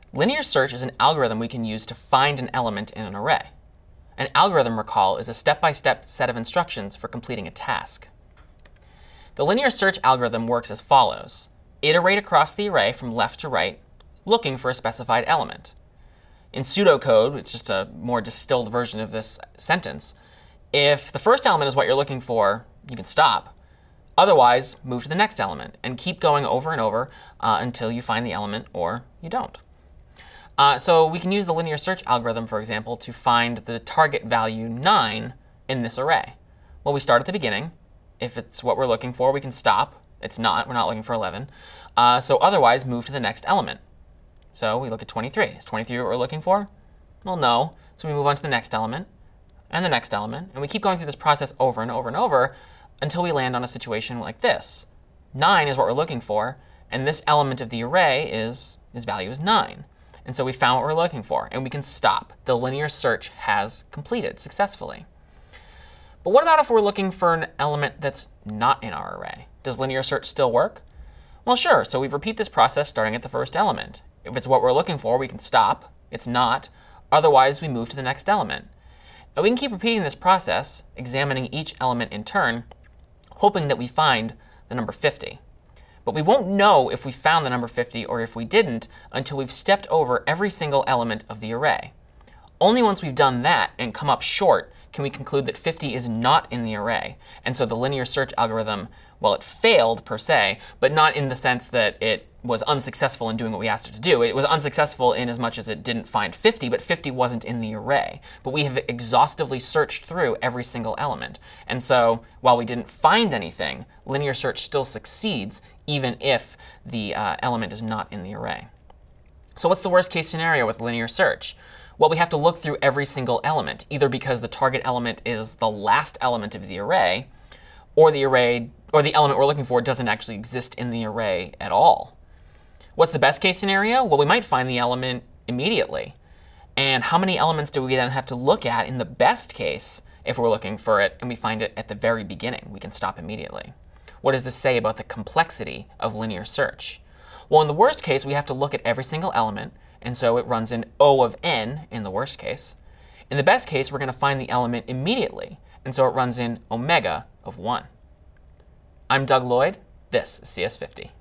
Linear search is an algorithm we can use to find an element in an array. An algorithm, recall, is a step-by-step set of instructions for completing a task. The linear search algorithm works as follows. Iterate across the array from left to right, looking for a specified element. In pseudocode, it's just a more distilled version of this sentence, if the first element is what you're looking for, you can stop. Otherwise, move to the next element and keep going over and over until you find the element or you don't. So we can use the linear search algorithm, for example, to find the target value 9 in this array. Well, we start at the beginning. If it's what we're looking for, we can stop. It's not. We're not looking for 11. So otherwise, move to the next element. So we look at 23. Is 23 what we're looking for? Well, no. So we move on to the next element and the next element. And we keep going through this process over and over and over until we land on a situation like this. 9 is what we're looking for. And this element of the array its value is 9. And so we found what we're looking for. And we can stop. The linear search has completed successfully. But what about if we're looking for an element that's not in our array? Does linear search still work? Well, sure. So we repeat this process starting at the first element. If it's what we're looking for, we can stop. It's not. Otherwise, we move to the next element. And we can keep repeating this process, examining each element in turn, hoping that we find the number 50. But we won't know if we found the number 50 or if we didn't until we've stepped over every single element of the array. Only once we've done that and come up short can we conclude that 50 is not in the array. And so the linear search algorithm, well, it failed per se, but not in the sense that it was unsuccessful in doing what we asked it to do. It was unsuccessful in as much as it didn't find 50, but 50 wasn't in the array. But we have exhaustively searched through every single element. And so while we didn't find anything, linear search still succeeds even if the element is not in the array. So what's the worst case scenario with linear search? Well, we have to look through every single element, either because the target element is the last element of the array, or the element we're looking for doesn't actually exist in the array at all. What's the best case scenario? Well, we might find the element immediately. And how many elements do we then have to look at in the best case if we're looking for it and we find it at the very beginning? We can stop immediately. What does this say about the complexity of linear search? Well, in the worst case, we have to look at every single element. And so it runs in O of n in the worst case. In the best case, we're going to find the element immediately. And so it runs in omega of 1. I'm Doug Lloyd. This is CS50.